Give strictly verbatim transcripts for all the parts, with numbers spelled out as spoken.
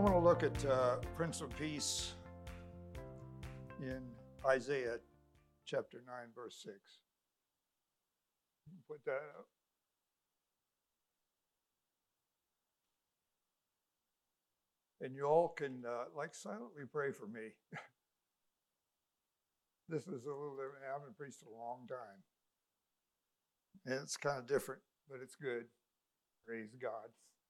want to look at uh, Prince of Peace in Isaiah chapter nine, verse six. Put that up. And you all can, uh, like, silently pray for me. This is a little different. I haven't preached in a long time. And it's kind of different, but it's good. Praise God.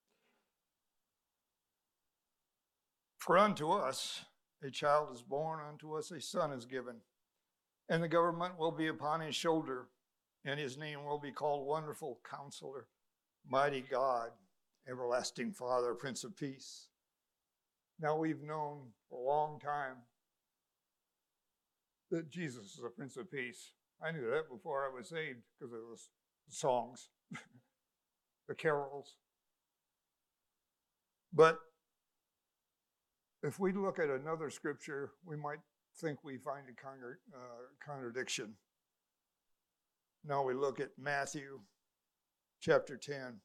For unto us a child is born, unto us a son is given, and the government will be upon his shoulder, and his name will be called Wonderful Counselor, Mighty God, Everlasting Father, Prince of Peace. Now we've known for a long time that Jesus is a Prince of Peace. I knew that before I was saved because of the songs, the carols. But if we look at another scripture, we might think we find a con- uh, contradiction. Now we look at Matthew chapter ten.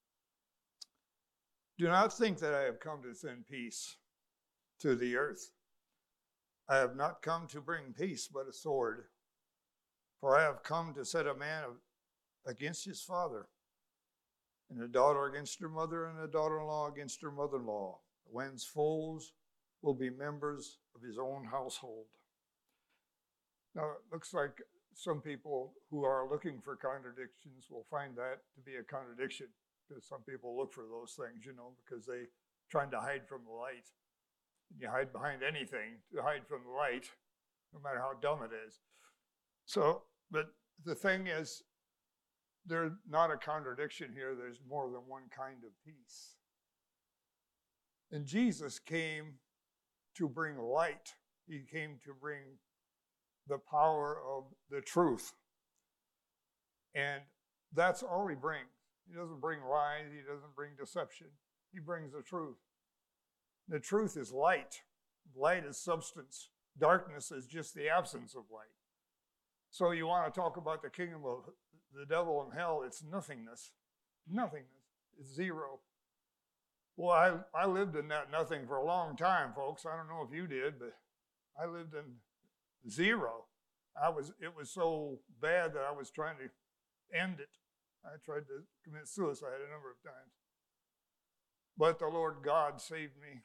Do not think that I have come to send peace to the earth. I have not come to bring peace, but a sword. For I have come to set a man against his father, and a daughter against her mother, and a daughter-in-law against her mother-in-law. When's foes will be members of his own household. Now, it looks like some people who are looking for contradictions will find that to be a contradiction, because some people look for those things, you know, because they're trying to hide from the light. You hide behind anything to hide from the light, no matter how dumb it is. So, but the thing is, there's not a contradiction here. There's more than one kind of peace. And Jesus came to bring light. He came to bring the power of the truth. And that's all he brings. He doesn't bring lies. He doesn't bring deception. He brings the truth. The truth is light. Light is substance. Darkness is just the absence of light. So you want to talk about the kingdom of the devil and hell, it's nothingness. Nothingness. It's zero. Well, I, I lived in that nothing for a long time, folks. I don't know if you did, but I lived in zero. I was. It was so bad that I was trying to end it. I tried to commit suicide a number of times. But the Lord God saved me.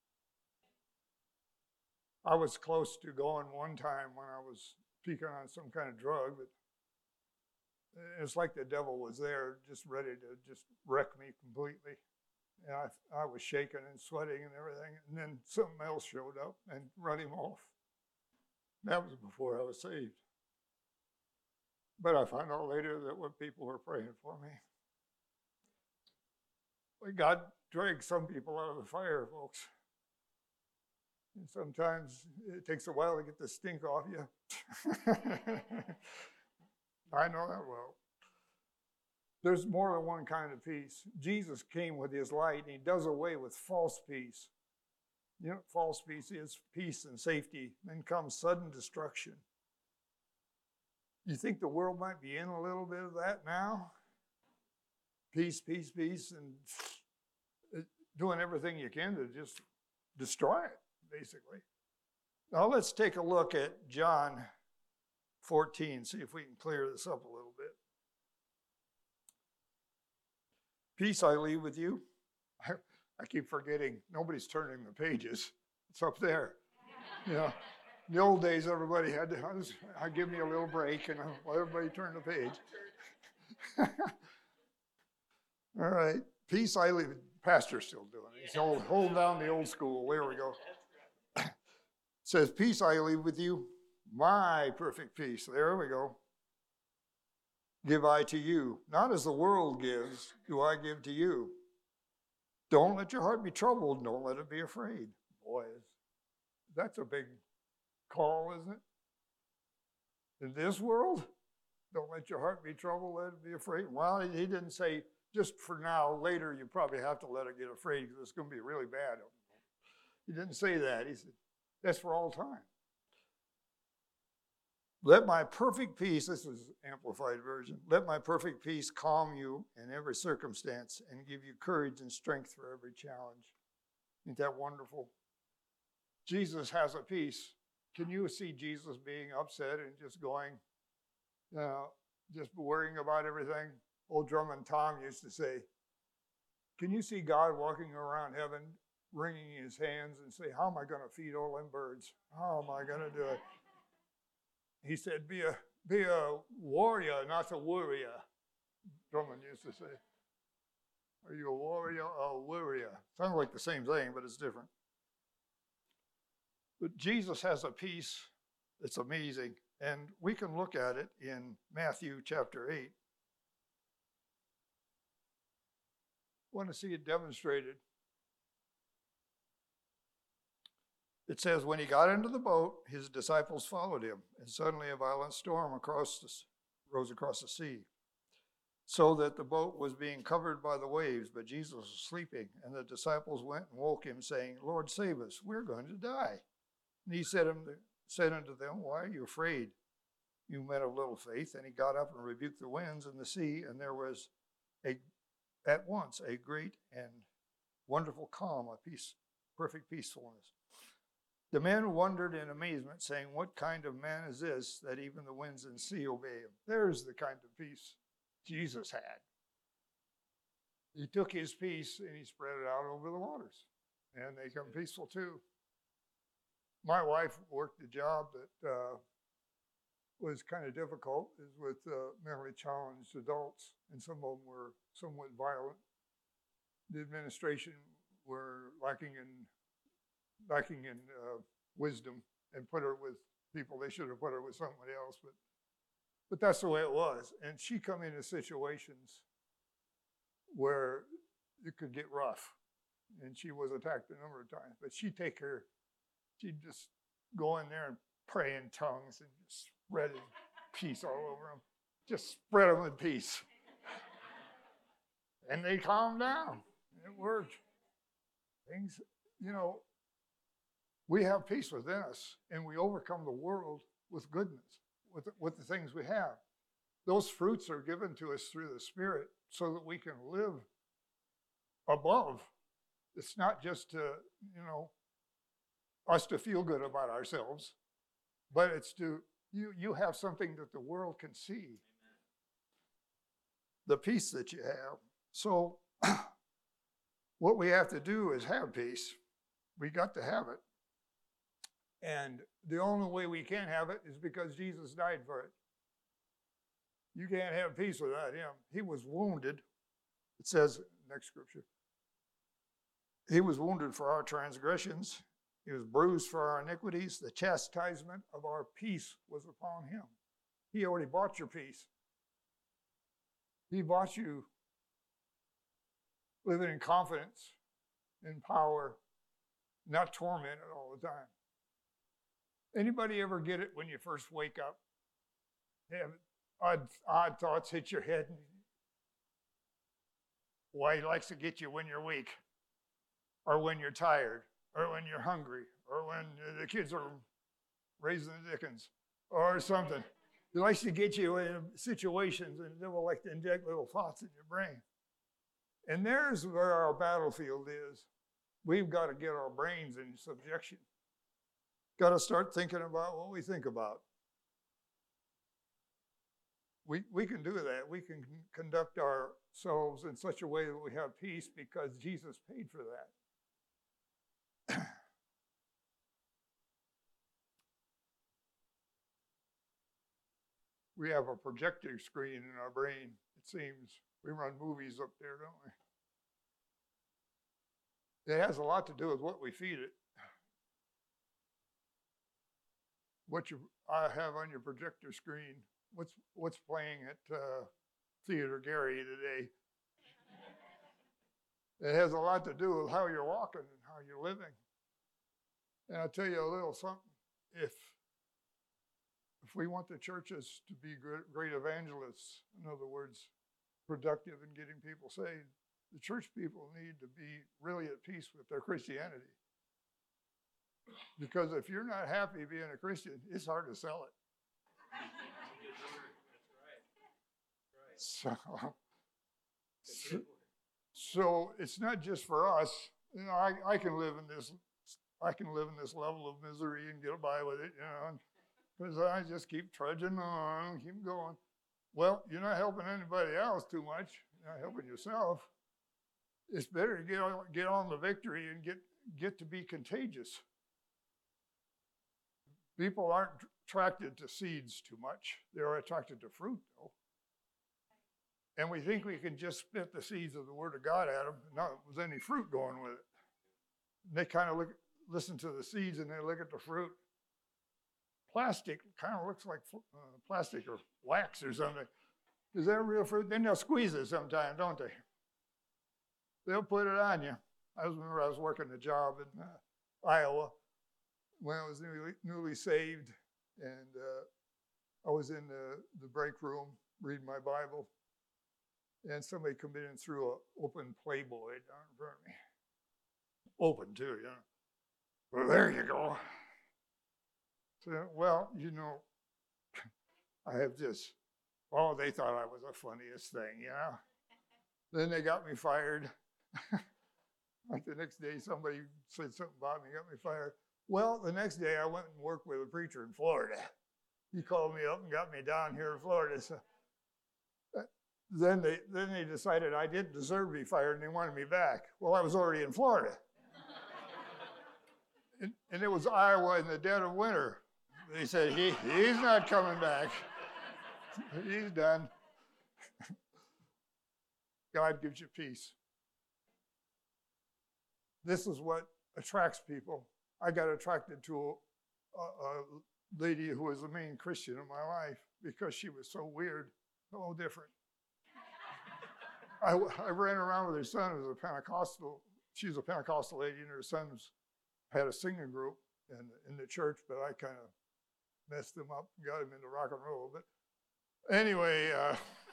I was close to going one time when I was peaking on some kind of drug, but it's like the devil was there just ready to just wreck me completely. And I, I was shaking and sweating and everything, and then something else showed up and run him off. That was before I was saved. But I found out later that what people were praying for me. Well, God drags some people out of the fire, folks. And sometimes it takes a while to get the stink off you. I know that well. There's more than one kind of peace. Jesus came with his light, and he does away with false peace. You know, false peace is peace and safety. Then comes sudden destruction. You think the world might be in a little bit of that now? Peace, peace, peace, and doing everything you can to just destroy it, basically. Now let's take a look at John fourteen, see if we can clear this up a little bit. Peace I leave with you. I, I keep forgetting, nobody's turning the pages. It's up there. You know, in the old days, everybody had to, I was, I'd give me a little break and I'll let everybody turn the page. All right, peace I leave. Pastor's still doing it. He's hold, hold down the old school. There we go. It says, peace I leave with you, my perfect peace. There we go. Give I to you. Not as the world gives, do I give to you. Don't let your heart be troubled. Don't let it be afraid. Boy, that's a big call, isn't it? In this world, don't let your heart be troubled. Let it be afraid. Well, he didn't say just for now. Later, you probably have to let it get afraid because it's going to be really bad. He didn't say that. He said, that's for all time. Let my perfect peace, this is amplified version, let my perfect peace calm you in every circumstance and give you courage and strength for every challenge. Ain't that wonderful? Jesus has a peace. Can you see Jesus being upset and just going, you know, just worrying about everything? Old Drummond Tom used to say, can you see God walking around heaven, wringing his hands and say, how am I going to feed all them birds? How am I going to do it? He said, be a, be a warrior, not a worrier. Drummond used to say, are you a warrior or a worrier? Sounds like the same thing, but it's different. But Jesus has a peace that's amazing, and we can look at it in Matthew chapter eight. Want to see it demonstrated. It says, when he got into the boat, his disciples followed him, and suddenly a violent storm across the, rose across the sea, so that the boat was being covered by the waves, but Jesus was sleeping. And the disciples went and woke him, saying, Lord, save us, we're going to die. And he said, said unto them, why are you afraid, you men of little faith? And he got up and rebuked the winds and the sea, and there was a at once a great and wonderful calm, a peace, perfect peacefulness. The men wondered in amazement, saying, what kind of man is this, that even the winds and sea obey him? There's the kind of peace Jesus had. He took his peace and he spread it out over the waters, and they come peaceful too. My wife worked a job that uh, was kind of difficult, is with uh, mentally challenged adults, and some of them were somewhat violent. The administration were lacking in lacking in uh, wisdom and put her with people they should have put her with somebody else, but but that's the way it was. And she come into situations where it could get rough, and she was attacked a number of times. But she'd take her, she'd just go in there and pray in tongues and just spread peace all over them. Just spread them with peace. And they calmed down. It worked. Things, you know, we have peace within us, and we overcome the world with goodness, with the, with the things we have. Those fruits are given to us through the Spirit so that we can live above. It's not just to, you know, us to feel good about ourselves, but it's to, you, you have something that the world can see. Amen. The peace that you have. So what we have to do is have peace. We got to have it. And the only way we can have it is because Jesus died for it. You can't have peace without him. He was wounded. It says, next scripture, he was wounded for our transgressions. He was bruised for our iniquities. The chastisement of our peace was upon him. He already bought your peace. He bought you living in confidence, in power, not tormented all the time. Anybody ever get it when you first wake up? Have odd, odd thoughts hit your head? Why he likes to get you when you're weak, or when you're tired, or when you're hungry, or when the kids are raising the dickens, or something. He likes to get you in situations, and the devil likes to inject little thoughts in your brain. And there's where our battlefield is. We've got to get our brains in subjection. Got to start thinking about what we think about. We, we can do that. We can conduct ourselves in such a way that we have peace because Jesus paid for that. We have a projector screen in our brain, it seems. We run movies up there, don't we? It has a lot to do with what we feed it. What you I have on your projector screen, what's what's playing at uh, Theater Gary today. It has a lot to do with how you're walking and how you're living. And I'll tell you a little something. If if we want the churches to be great, great evangelists, in other words, productive in getting people saved, the church people need to be really at peace with their Christianity. Because if you're not happy being a Christian, it's hard to sell it. So, so, so it's not just for us. you know, I, I can live in this, I can live in this level of misery and get by with it, you know, because I just keep trudging on, keep going. Well, you're not helping anybody else too much. You're not helping yourself. It's better to get on, get on the victory and get, get to be contagious. People aren't attracted to seeds too much. They're attracted to fruit, though. And we think we can just spit the seeds of the Word of God at them, not with any fruit going with it. And they kind of look, listen to the seeds and they look at the fruit. Plastic kind of looks like uh, plastic or wax or something. Is that real fruit? Then they'll squeeze it sometime, don't they? They'll put it on you. I remember I was working a job in uh, Iowa when I was newly, newly saved, and uh, I was in the, the break room reading my Bible, and somebody come in and threw an open Playboy down in front of me. Open, too, you know. Well, there you go. So, well, you know, I have this, oh, they thought I was the funniest thing, you know. Then they got me fired. Like the next day, somebody said something about me, got me fired. Well, the next day, I went and worked with a preacher in Florida. He called me up and got me down here in Florida. So, uh, then they then they decided I didn't deserve to be fired, and they wanted me back. Well, I was already in Florida. and, and it was Iowa in the dead of winter. They said, he, he's not coming back. He's done. God gives you peace. This is what attracts people. I got attracted to a, a lady who was the main Christian in my life because she was so weird, so different. I, I ran around with her son who was a Pentecostal. She was a Pentecostal lady, and her son was, had a singing group in, in the church, but I kind of messed him up, got him into rock and roll. But anyway, uh,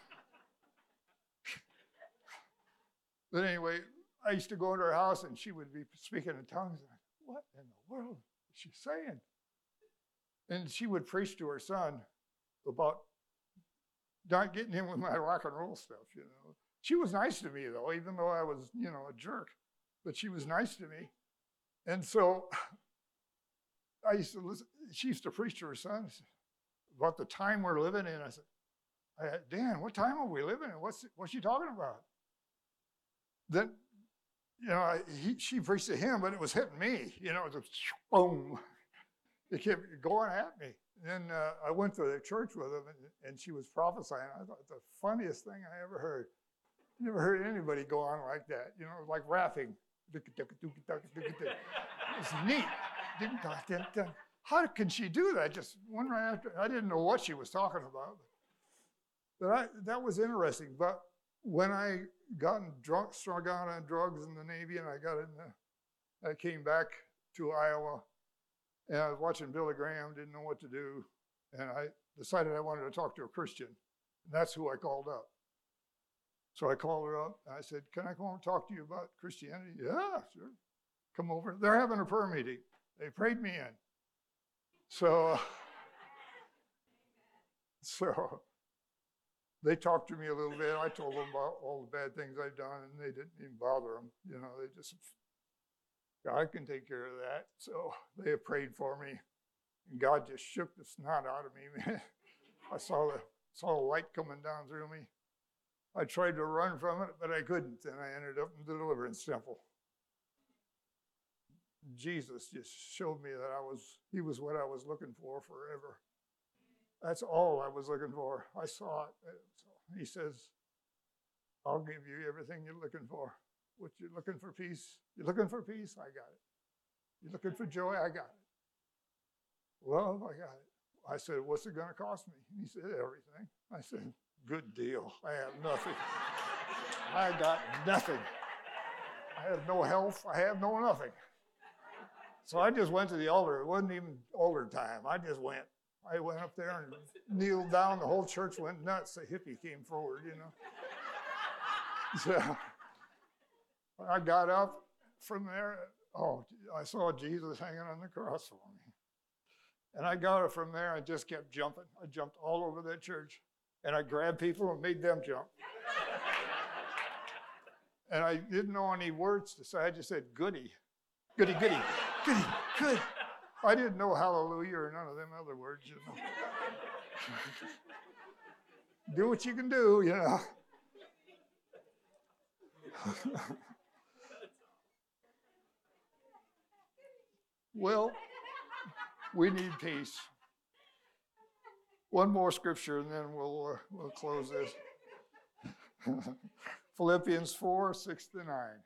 but anyway, I used to go into her house, and she would be speaking in tongues. And I, what in the world is she saying? And she would preach to her son about not getting him with my rock and roll stuff, you know. She was nice to me, though, even though I was, you know, a jerk. But she was nice to me. And so I used to listen. She used to preach to her son about the time we're living in. I said, I, Dan, what time are we living in? What's, what's she talking about? Then, you know, I, he, she preached to him, but it was hitting me. You know, it was boom. It kept going at me. And then uh, I went to the church with him, and, and she was prophesying. I thought the funniest thing I ever heard. Never heard anybody go on like that. You know, like rapping. It's neat. How can she do that? Just one right after. I didn't know what she was talking about. But I, that was interesting. But when I got drunk, strung out on drugs in the Navy, and I got in the, I came back to Iowa, and I was watching Billy Graham, didn't know what to do, and I decided I wanted to talk to a Christian. And that's who I called up. So I called her up, and I said, can I come and talk to you about Christianity? Yeah, sure. Come over. They're having a prayer meeting. They prayed me in. So, so they talked to me a little bit. I told them about all the bad things I'd done, and they didn't even bother them. You know, they just, God can take care of that. So they prayed for me, and God just shook the snot out of me, man. I saw the, saw the light coming down through me. I tried to run from it, but I couldn't, and I ended up in the deliverance temple. Jesus just showed me that I was, he was what I was looking for forever. That's all I was looking for. I saw it. He says, I'll give you everything you're looking for. What you're looking for peace? You're looking for peace? I got it. You're looking for joy? I got it. Love? I got it. I said, what's it going to cost me? And he said, everything. I said, good deal. I have nothing. I got nothing. I have no health. I have no nothing. So I just went to the altar. It wasn't even altar time. I just went. I went up there and kneeled down. The whole church went nuts. The hippie came forward, you know. So I got up from there. Oh, I saw Jesus hanging on the cross for me. And I got it from there and just kept jumping. I jumped all over that church. And I grabbed people and made them jump. And I didn't know any words to say. I just said, goody, goody, goody, goody, good. I didn't know hallelujah or none of them other words, you know. Do what you can do, you know. Well, we need peace. One more scripture, and then we'll uh, we'll close this. Philippians four, six to nine.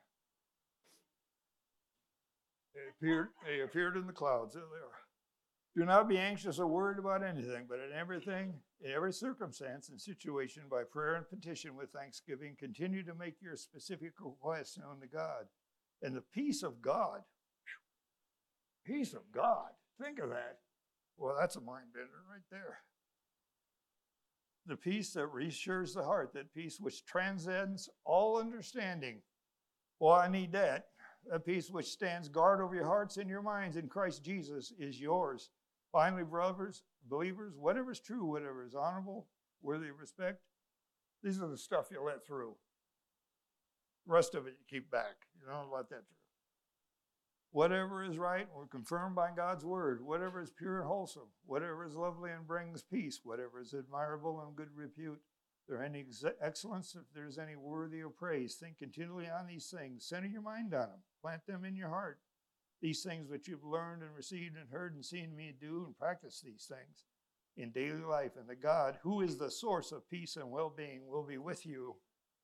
They appeared, they appeared in the clouds. There they are. Do not be anxious or worried about anything, but in everything, in every circumstance and situation, by prayer and petition with thanksgiving, continue to make your specific requests known to God. And the peace of God, peace of God, think of that. Well, that's a mind bender right there. The peace that reassures the heart, that peace which transcends all understanding. Well, I need that. A peace which stands guard over your hearts and your minds in Christ Jesus is yours. Finally, brothers, believers, whatever is true, whatever is honorable, worthy of respect, these are the stuff you let through. The rest of it you keep back. You don't let that through. Whatever is right or confirmed by God's word, whatever is pure and wholesome, whatever is lovely and brings peace, whatever is admirable and good repute, if there any ex- excellence, if there's any worthy of praise, think continually on these things. Center your mind on them. Plant them in your heart. These things which you've learned and received and heard and seen me do, and practice these things in daily life. And the God, who is the source of peace and well-being, will be with you.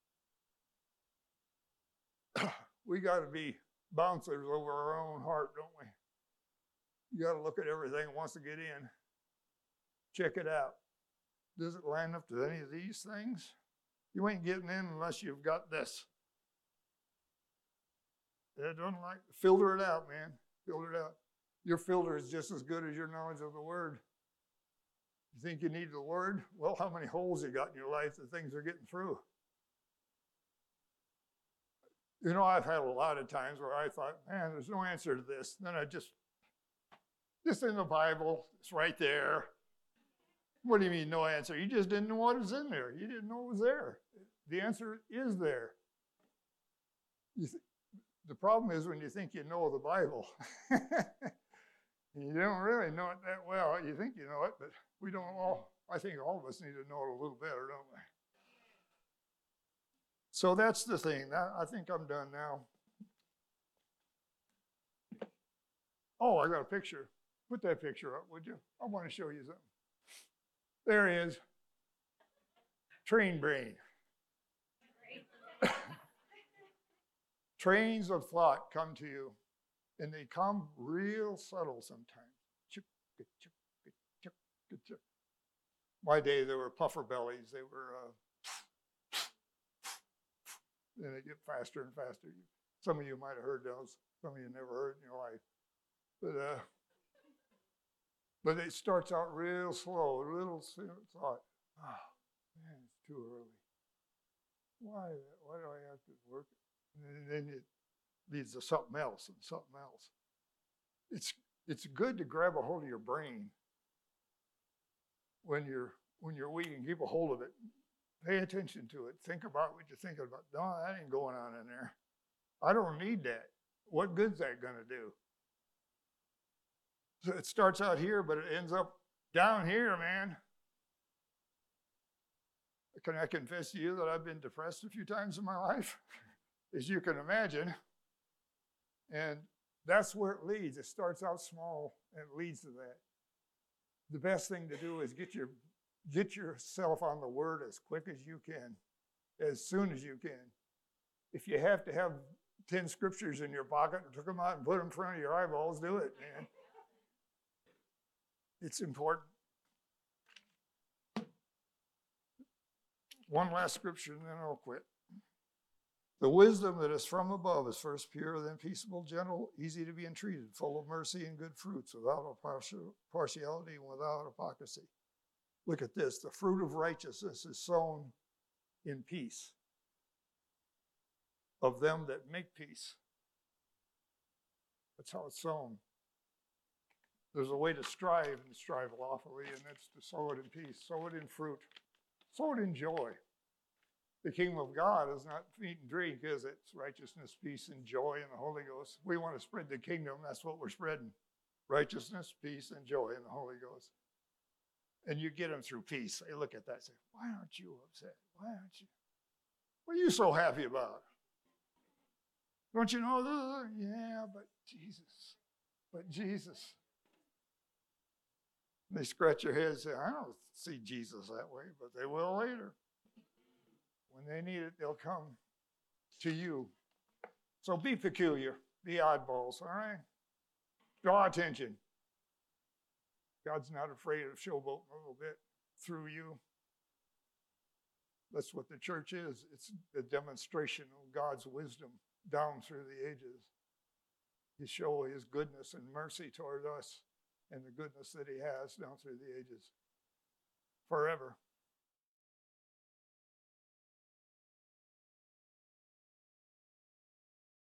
We got to be bouncers over our own heart, don't we? You got to look at everything that wants to get in. Check it out. Does it line up to any of these things? You ain't getting in unless you've got this. It doesn't like, filter it out, man. Filter it out. Your filter is just as good as your knowledge of the word. You think you need the word? Well, how many holes you got in your life that things are getting through? You know, I've had a lot of times where I thought, man, there's no answer to this. Then I just, just in the Bible, it's right there. What do you mean no answer? You just didn't know what was in there. You didn't know it was there. The answer is there. You th- the problem is when you think you know the Bible. You don't really know it that well. You think you know it, but we don't all. I think all of us need to know it a little better, don't we? So that's the thing. I think I'm done now. Oh, I got a picture. Put that picture up, would you? I want to show you something. There he is. Train brain. Trains of thought come to you, and they come real subtle sometimes. My day, there were puffer bellies. They were... Uh, Then they get faster and faster. Some of you might have heard those. Some of you never heard in your life. But uh, but it starts out real slow, a little thought. Oh, man, it's too early. Why? Why do I have to work? And then it leads to something else and something else. It's it's good to grab a hold of your brain when you're when you're weak and keep a hold of it. Pay attention to it. Think about what you're thinking about. No, that ain't going on in there. I don't need that. What good's that going to do? So it starts out here, but it ends up down here, man. Can I confess to you that I've been depressed a few times in my life, as you can imagine? And that's where it leads. It starts out small and it leads to that. The best thing to do is get your Get yourself on the word as quick as you can, as soon as you can. If you have to have ten scriptures in your pocket and took them out and put them in front of your eyeballs, do it, man. It's important. One last scripture and then I'll quit. The wisdom that is from above is first pure, then peaceable, gentle, easy to be entreated, full of mercy and good fruits, without partiality and without hypocrisy. Look at this. The fruit of righteousness is sown in peace of them that make peace. That's how it's sown. There's a way to strive and strive lawfully, and that's to sow it in peace. Sow it in fruit. Sow it in joy. The kingdom of God is not meat and drink, is it? It's righteousness, peace, and joy in the Holy Ghost. We want to spread the kingdom. That's what we're spreading. Righteousness, peace, and joy in the Holy Ghost. And you get them through peace. They look at that and say, why aren't you upset? Why aren't you? What are you so happy about? Don't you know this? Yeah, but Jesus. But Jesus. They scratch their heads and say, I don't see Jesus that way, but they will later. When they need it, they'll come to you. So be peculiar, be oddballs, all right? Draw attention. God's not afraid of showboating a little bit through you. That's what the church is. It's the demonstration of God's wisdom down through the ages. He show his goodness and mercy toward us and the goodness that he has down through the ages forever.